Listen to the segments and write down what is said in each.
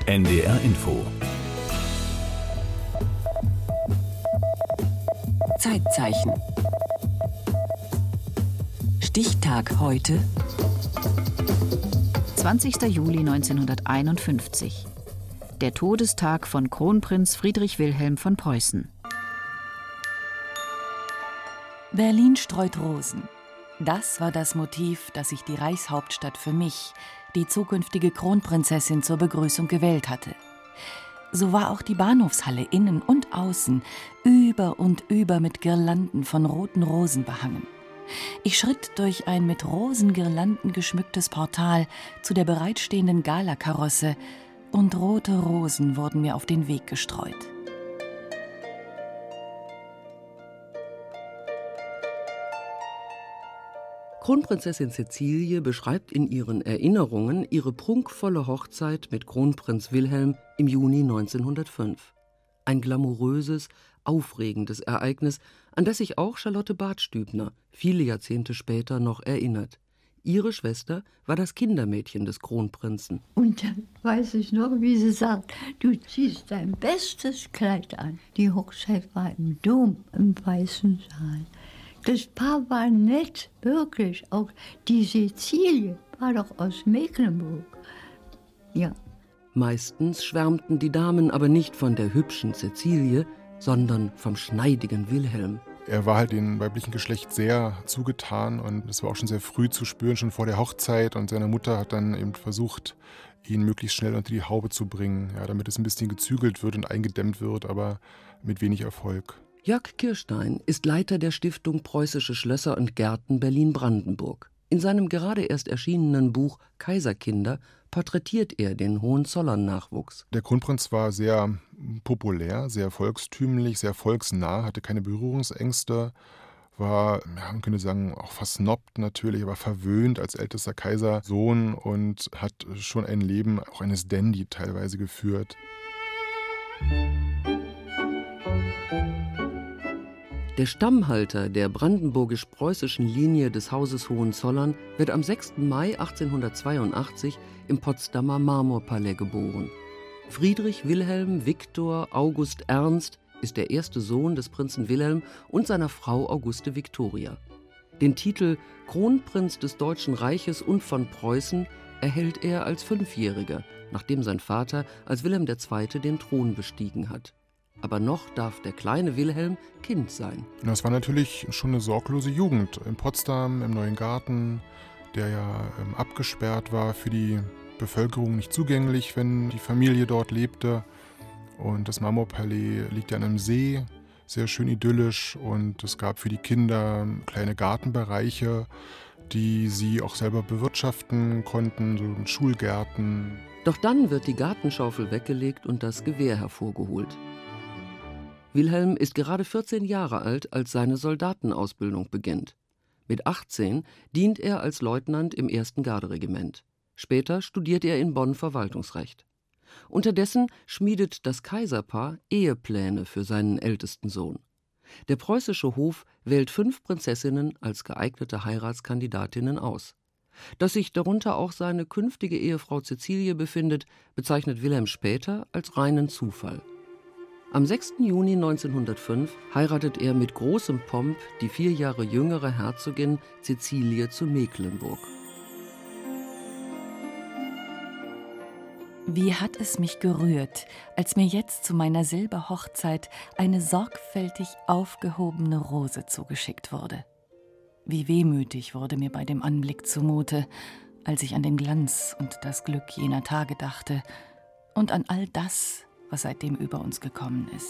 NDR Info. Zeitzeichen. Stichtag heute. 20. Juli 1951. Der Todestag von Kronprinz Friedrich Wilhelm von Preußen. Berlin streut Rosen. Das war das Motiv, das sich die Reichshauptstadt für mich, die zukünftige Kronprinzessin, zur Begrüßung gewählt hatte. So war auch die Bahnhofshalle innen und außen über und über mit Girlanden von roten Rosen behangen. Ich schritt durch ein mit Rosengirlanden geschmücktes Portal zu der bereitstehenden Galakarosse, und rote Rosen wurden mir auf den Weg gestreut. Kronprinzessin Cäcilie beschreibt in ihren Erinnerungen ihre prunkvolle Hochzeit mit Kronprinz Wilhelm im Juni 1905. Ein glamouröses, aufregendes Ereignis, an das sich auch Charlotte Badstübner viele Jahrzehnte später noch erinnert. Ihre Schwester war das Kindermädchen des Kronprinzen. Und dann weiß ich noch, wie sie sagt, du ziehst dein bestes Kleid an. Die Hochzeit war im Dom, im Weißen Saal. Das Paar war nett, wirklich. Auch die Cäcilie war doch aus Mecklenburg. Ja. Meistens schwärmten die Damen aber nicht von der hübschen Cäcilie, sondern vom schneidigen Wilhelm. Er war halt dem weiblichen Geschlecht sehr zugetan und das war auch schon sehr früh zu spüren, schon vor der Hochzeit. Und seine Mutter hat dann eben versucht, ihn möglichst schnell unter die Haube zu bringen, ja, damit es ein bisschen gezügelt wird und eingedämmt wird, aber mit wenig Erfolg. Jörg Kirstein ist Leiter der Stiftung Preußische Schlösser und Gärten Berlin-Brandenburg. In seinem gerade erst erschienenen Buch Kaiserkinder porträtiert er den Hohenzollern-Nachwuchs. Der Kronprinz war sehr populär, sehr volkstümlich, sehr volksnah, hatte keine Berührungsängste, war, ja, man könnte sagen, auch versnobbt natürlich, aber verwöhnt als ältester Kaisersohn und hat schon ein Leben auch eines Dandy teilweise geführt. Der Stammhalter der brandenburgisch-preußischen Linie des Hauses Hohenzollern wird am 6. Mai 1882 im Potsdamer Marmorpalais geboren. Friedrich Wilhelm Viktor August Ernst ist der erste Sohn des Prinzen Wilhelm und seiner Frau Auguste Viktoria. Den Titel Kronprinz des Deutschen Reiches und von Preußen erhält er als Fünfjähriger, nachdem sein Vater als Wilhelm II. Den Thron bestiegen hat. Aber noch darf der kleine Wilhelm Kind sein. Das war natürlich schon eine sorglose Jugend in Potsdam, im Neuen Garten, der ja abgesperrt war, für die Bevölkerung nicht zugänglich, wenn die Familie dort lebte. Und das Marmorpalais liegt ja an einem See, sehr schön idyllisch. Und es gab für die Kinder kleine Gartenbereiche, die sie auch selber bewirtschaften konnten, so mit Schulgärten. Doch dann wird die Gartenschaufel weggelegt und das Gewehr hervorgeholt. Wilhelm ist gerade 14 Jahre alt, als seine Soldatenausbildung beginnt. Mit 18 dient er als Leutnant im 1. Garderegiment. Später studiert er in Bonn Verwaltungsrecht. Unterdessen schmiedet das Kaiserpaar Ehepläne für seinen ältesten Sohn. Der preußische Hof wählt 5 Prinzessinnen als geeignete Heiratskandidatinnen aus. Dass sich darunter auch seine künftige Ehefrau Cäcilie befindet, bezeichnet Wilhelm später als reinen Zufall. Am 6. Juni 1905 heiratet er mit großem Pomp die 4 Jahre jüngere Herzogin Cäcilie zu Mecklenburg. Wie hat es mich gerührt, als mir jetzt zu meiner Silberhochzeit eine sorgfältig aufgehobene Rose zugeschickt wurde. Wie wehmütig wurde mir bei dem Anblick zumute, als ich an den Glanz und das Glück jener Tage dachte und an all das, was seitdem über uns gekommen ist.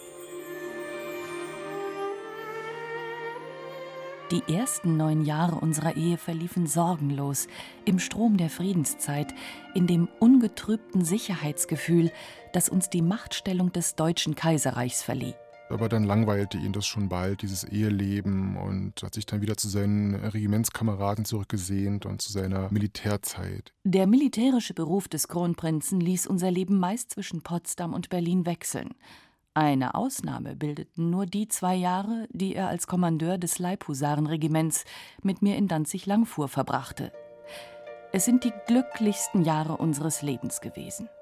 Die ersten 9 Jahre unserer Ehe verliefen sorgenlos, im Strom der Friedenszeit, in dem ungetrübten Sicherheitsgefühl, das uns die Machtstellung des Deutschen Kaiserreichs verlieh. Aber dann langweilte ihn das schon bald, dieses Eheleben, und hat sich dann wieder zu seinen Regimentskameraden zurückgesehnt und zu seiner Militärzeit. Der militärische Beruf des Kronprinzen ließ unser Leben meist zwischen Potsdam und Berlin wechseln. Eine Ausnahme bildeten nur die 2 Jahre, die er als Kommandeur des Leibhusarenregiments mit mir in Danzig-Langfuhr verbrachte. Es sind die glücklichsten Jahre unseres Lebens gewesen.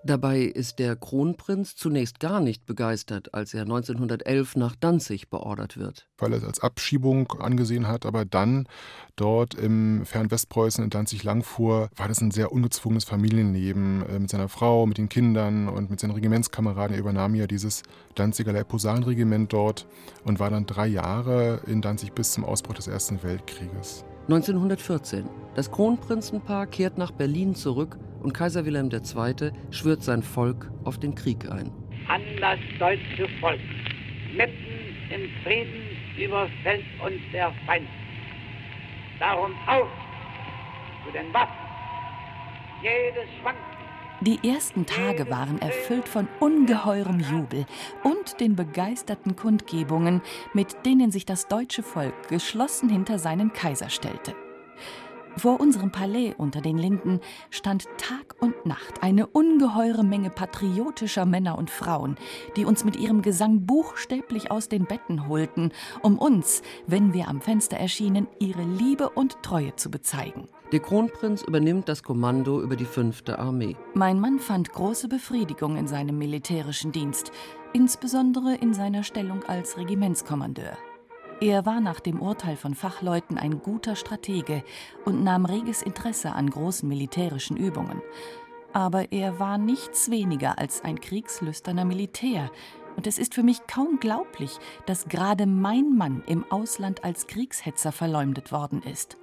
Dabei ist der Kronprinz zunächst gar nicht begeistert, als er 1911 nach Danzig beordert wird. Weil er es als Abschiebung angesehen hat, aber dann dort im fernen Westpreußen in Danzig-Langfuhr war das ein sehr ungezwungenes Familienleben mit seiner Frau, mit den Kindern und mit seinen Regimentskameraden. Er übernahm ja dieses Danziger Leibhusarenregiment dort und war dann 3 Jahre in Danzig bis zum Ausbruch des Ersten Weltkrieges. 1914. Das Kronprinzenpaar kehrt nach Berlin zurück und Kaiser Wilhelm II. Schwört sein Volk auf den Krieg ein. An das deutsche Volk. Mitten im Frieden überfällt uns der Feind. Darum auf zu den Waffen. Jedes Schwanken. Die ersten Tage waren erfüllt von ungeheurem Jubel und den begeisterten Kundgebungen, mit denen sich das deutsche Volk geschlossen hinter seinen Kaiser stellte. Vor unserem Palais unter den Linden stand Tag und Nacht eine ungeheure Menge patriotischer Männer und Frauen, die uns mit ihrem Gesang buchstäblich aus den Betten holten, um uns, wenn wir am Fenster erschienen, ihre Liebe und Treue zu bezeigen. Der Kronprinz übernimmt das Kommando über die 5. Armee. Mein Mann fand große Befriedigung in seinem militärischen Dienst, insbesondere in seiner Stellung als Regimentskommandeur. Er war nach dem Urteil von Fachleuten ein guter Stratege und nahm reges Interesse an großen militärischen Übungen. Aber er war nichts weniger als ein kriegslüsterner Militär. Und es ist für mich kaum glaublich, dass gerade mein Mann im Ausland als Kriegshetzer verleumdet worden ist.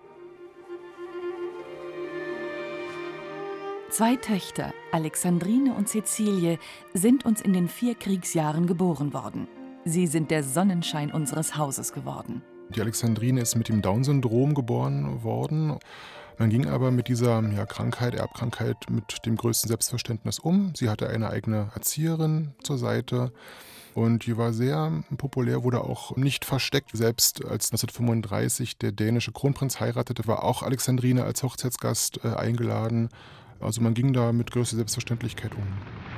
2 Töchter, Alexandrine und Cäcilie, sind uns in den 4 Kriegsjahren geboren worden. Sie sind der Sonnenschein unseres Hauses geworden. Die Alexandrine ist mit dem Down-Syndrom geboren worden. Man ging aber mit dieser Krankheit, Erbkrankheit, mit dem größten Selbstverständnis um. Sie hatte eine eigene Erzieherin zur Seite und die war sehr populär, wurde auch nicht versteckt. Selbst als 1935 der dänische Kronprinz heiratete, war auch Alexandrine als Hochzeitsgast eingeladen. Also man ging da mit größter Selbstverständlichkeit um.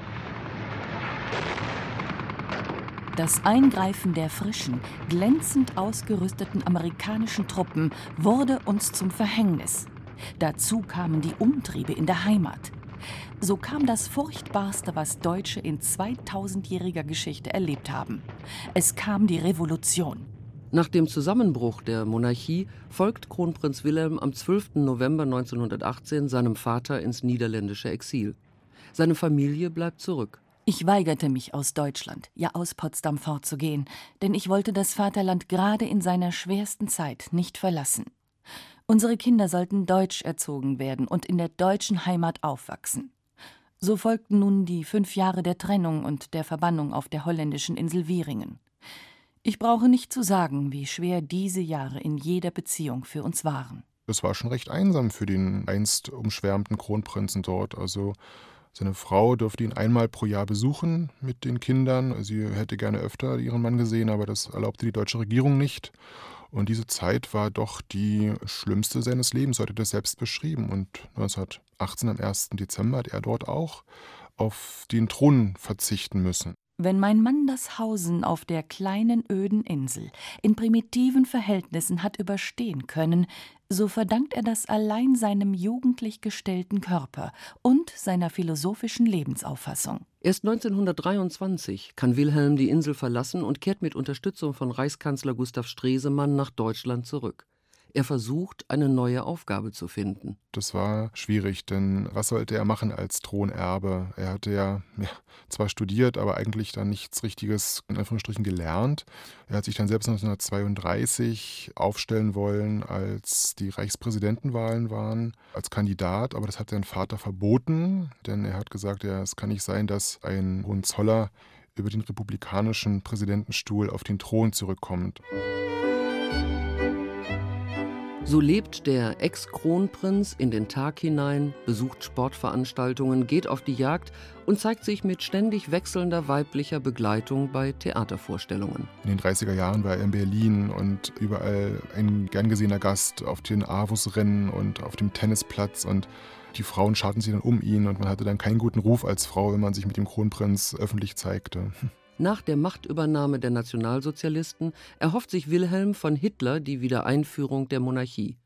Das Eingreifen der frischen, glänzend ausgerüsteten amerikanischen Truppen wurde uns zum Verhängnis. Dazu kamen die Umtriebe in der Heimat. So kam das Furchtbarste, was Deutsche in 2000-jähriger Geschichte erlebt haben. Es kam die Revolution. Nach dem Zusammenbruch der Monarchie folgt Kronprinz Wilhelm am 12. November 1918 seinem Vater ins niederländische Exil. Seine Familie bleibt zurück. Ich weigerte mich, aus Deutschland, ja aus Potsdam fortzugehen, denn ich wollte das Vaterland gerade in seiner schwersten Zeit nicht verlassen. Unsere Kinder sollten deutsch erzogen werden und in der deutschen Heimat aufwachsen. So folgten nun die 5 Jahre der Trennung und der Verbannung auf der holländischen Insel Wieringen. Ich brauche nicht zu sagen, wie schwer diese Jahre in jeder Beziehung für uns waren. Es war schon recht einsam für den einst umschwärmten Kronprinzen dort. Also seine Frau durfte ihn einmal pro Jahr besuchen mit den Kindern. Sie hätte gerne öfter ihren Mann gesehen, aber das erlaubte die deutsche Regierung nicht. Und diese Zeit war doch die schlimmste seines Lebens, so hat er das selbst beschrieben. Und 1918, am 1. Dezember, hat er dort auch auf den Thron verzichten müssen. Wenn mein Mann das Hausen auf der kleinen, öden Insel in primitiven Verhältnissen hat überstehen können, so verdankt er das allein seinem jugendlich gestellten Körper und seiner philosophischen Lebensauffassung. Erst 1923 kann Wilhelm die Insel verlassen und kehrt mit Unterstützung von Reichskanzler Gustav Stresemann nach Deutschland zurück. Er versucht, eine neue Aufgabe zu finden. Das war schwierig, denn was sollte er machen als Thronerbe? Er hatte ja zwar studiert, aber eigentlich dann nichts Richtiges in Anführungsstrichen gelernt. Er hat sich dann selbst 1932 aufstellen wollen, als die Reichspräsidentenwahlen waren, als Kandidat, aber das hat sein Vater verboten, denn er hat gesagt, es kann nicht sein, dass ein Hohenzoller über den republikanischen Präsidentenstuhl auf den Thron zurückkommt. So lebt der Ex-Kronprinz in den Tag hinein, besucht Sportveranstaltungen, geht auf die Jagd und zeigt sich mit ständig wechselnder weiblicher Begleitung bei Theatervorstellungen. In den 30er Jahren war er in Berlin und überall ein gern gesehener Gast auf den Avus-Rennen und auf dem Tennisplatz. Und die Frauen scharten sich dann um ihn und man hatte dann keinen guten Ruf als Frau, wenn man sich mit dem Kronprinz öffentlich zeigte. Nach der Machtübernahme der Nationalsozialisten erhofft sich Wilhelm von Hitler die Wiedereinführung der Monarchie.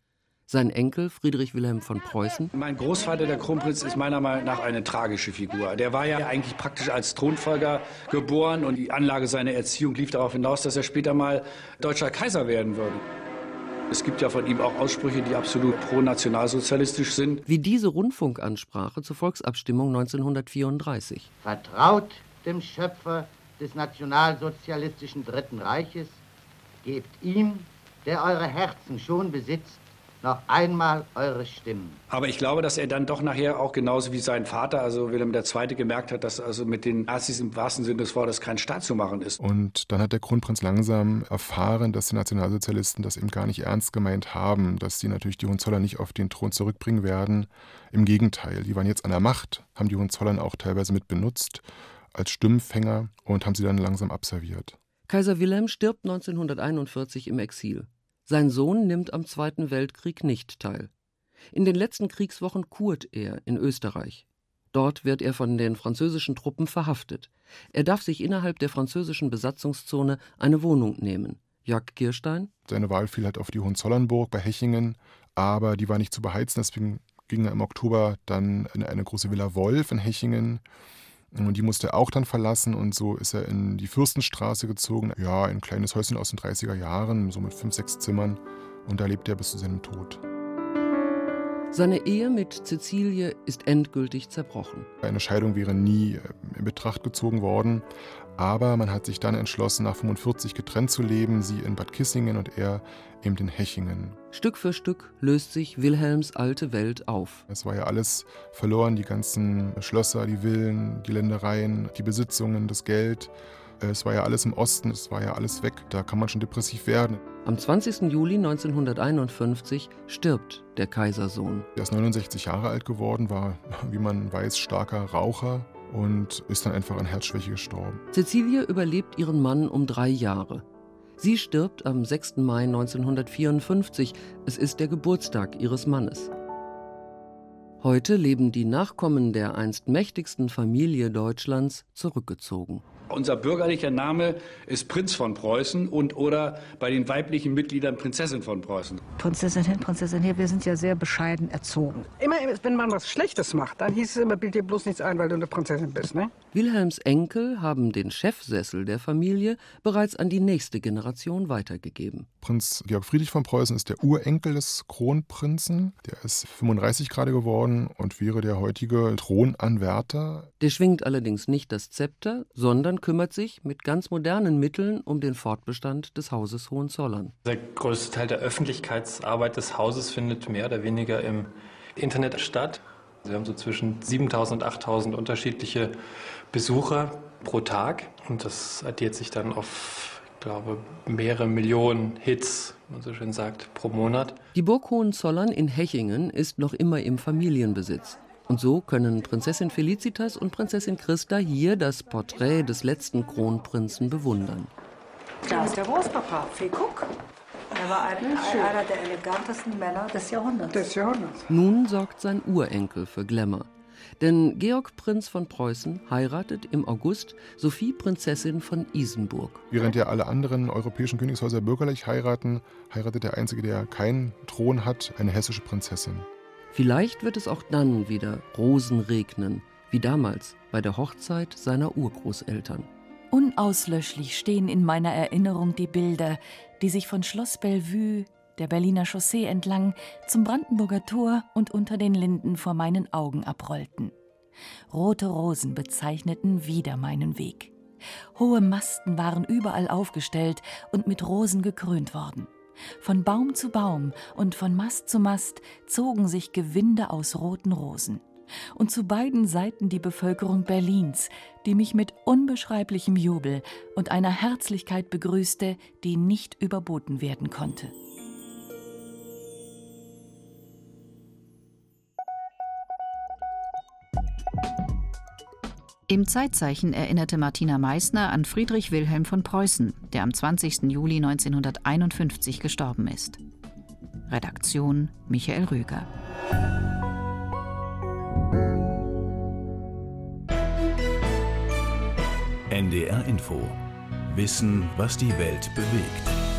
Sein Enkel Friedrich Wilhelm von Preußen: Mein Großvater, der Kronprinz, ist meiner Meinung nach eine tragische Figur. Der war ja eigentlich praktisch als Thronfolger geboren und die Anlage seiner Erziehung lief darauf hinaus, dass er später mal deutscher Kaiser werden würde. Es gibt ja von ihm auch Aussprüche, die absolut pro-nationalsozialistisch sind. Wie diese Rundfunkansprache zur Volksabstimmung 1934. Vertraut dem Schöpfer des nationalsozialistischen Dritten Reiches, gebt ihm, der eure Herzen schon besitzt, noch einmal eure Stimmen. Aber ich glaube, dass er dann doch nachher auch genauso wie sein Vater, also Wilhelm II., gemerkt hat, dass also mit den Nazis im wahrsten Sinne des Wortes kein Staat zu machen ist. Und dann hat der Kronprinz langsam erfahren, dass die Nationalsozialisten das eben gar nicht ernst gemeint haben, dass sie natürlich die Hohenzollern nicht auf den Thron zurückbringen werden. Im Gegenteil, die waren jetzt an der Macht, haben die Hohenzollern auch teilweise mit benutzt als Stimmfänger und haben sie dann langsam abserviert. Kaiser Wilhelm stirbt 1941 im Exil. Sein Sohn nimmt am Zweiten Weltkrieg nicht teil. In den letzten Kriegswochen kurt er in Österreich. Dort wird er von den französischen Truppen verhaftet. Er darf sich innerhalb der französischen Besatzungszone eine Wohnung nehmen. Jörg Kirstein: Seine Wahl fiel halt auf die Hohenzollernburg bei Hechingen, aber die war nicht zu beheizen, deswegen ging er im Oktober dann in eine große Villa Wolf in Hechingen. Und die musste er auch dann verlassen und so ist er in die Fürstenstraße gezogen. Ja, ein kleines Häuschen aus den 30er Jahren, so mit 5, 6 Zimmern. Und da lebt er bis zu seinem Tod. Seine Ehe mit Cäcilie ist endgültig zerbrochen. Eine Scheidung wäre nie in Betracht gezogen worden. Aber man hat sich dann entschlossen, nach 45 getrennt zu leben. Sie in Bad Kissingen und er eben in Hechingen. Stück für Stück löst sich Wilhelms alte Welt auf. Es war ja alles verloren, die ganzen Schlösser, die Villen, die Ländereien, die Besitzungen, das Geld. Es war ja alles im Osten, es war ja alles weg. Da kann man schon depressiv werden. Am 20. Juli 1951 stirbt der Kaisersohn. Er ist 69 Jahre alt geworden, war, wie man weiß, starker Raucher und ist dann einfach an Herzschwäche gestorben. Cäcilie überlebt ihren Mann um 3 Jahre. Sie stirbt am 6. Mai 1954. Es ist der Geburtstag ihres Mannes. Heute leben die Nachkommen der einst mächtigsten Familie Deutschlands zurückgezogen. Unser bürgerlicher Name ist Prinz von Preußen und oder bei den weiblichen Mitgliedern Prinzessin von Preußen. Prinzessin hin, Prinzessin her, wir sind ja sehr bescheiden erzogen. Immer, wenn man was Schlechtes macht, dann hieß es immer, bild dir bloß nichts ein, weil du eine Prinzessin bist, ne? Wilhelms Enkel haben den Chefsessel der Familie bereits an die nächste Generation weitergegeben. Prinz Georg Friedrich von Preußen ist der Urenkel des Kronprinzen. Der ist 35 gerade geworden und wäre der heutige Thronanwärter. Der schwingt allerdings nicht das Zepter, sondern kümmert sich mit ganz modernen Mitteln um den Fortbestand des Hauses Hohenzollern. Der größte Teil der Öffentlichkeitsarbeit des Hauses findet mehr oder weniger im Internet statt. Wir haben so zwischen 7.000 und 8.000 unterschiedliche Besucher pro Tag. Und das addiert sich dann auf, ich glaube, mehrere Millionen Hits, wie man so schön sagt, pro Monat. Die Burg Hohenzollern in Hechingen ist noch immer im Familienbesitz. Und so können Prinzessin Felicitas und Prinzessin Christa hier das Porträt des letzten Kronprinzen bewundern. Da ist der Großpapa, guck. Er war einer der elegantesten Männer des Jahrhunderts. Nun sorgt sein Urenkel für Glamour. Denn Georg Prinz von Preußen heiratet im August Sophie Prinzessin von Isenburg. Während ja alle anderen europäischen Königshäuser bürgerlich heiraten, heiratet der Einzige, der keinen Thron hat, eine hessische Prinzessin. Vielleicht wird es auch dann wieder Rosen regnen, wie damals bei der Hochzeit seiner Urgroßeltern. Unauslöschlich stehen in meiner Erinnerung die Bilder, die sich von Schloss Bellevue, der Berliner Chaussee entlang, zum Brandenburger Tor und unter den Linden vor meinen Augen abrollten. Rote Rosen bezeichneten wieder meinen Weg. Hohe Masten waren überall aufgestellt und mit Rosen gekrönt worden. Von Baum zu Baum und von Mast zu Mast zogen sich Gewinde aus roten Rosen. Und zu beiden Seiten die Bevölkerung Berlins, die mich mit unbeschreiblichem Jubel und einer Herzlichkeit begrüßte, die nicht überboten werden konnte. Im Zeitzeichen erinnerte Martina Meissner an Friedrich Wilhelm von Preußen, der am 20. Juli 1951 gestorben ist. Redaktion Michael Rüger. NDR Info. Wissen, was die Welt bewegt.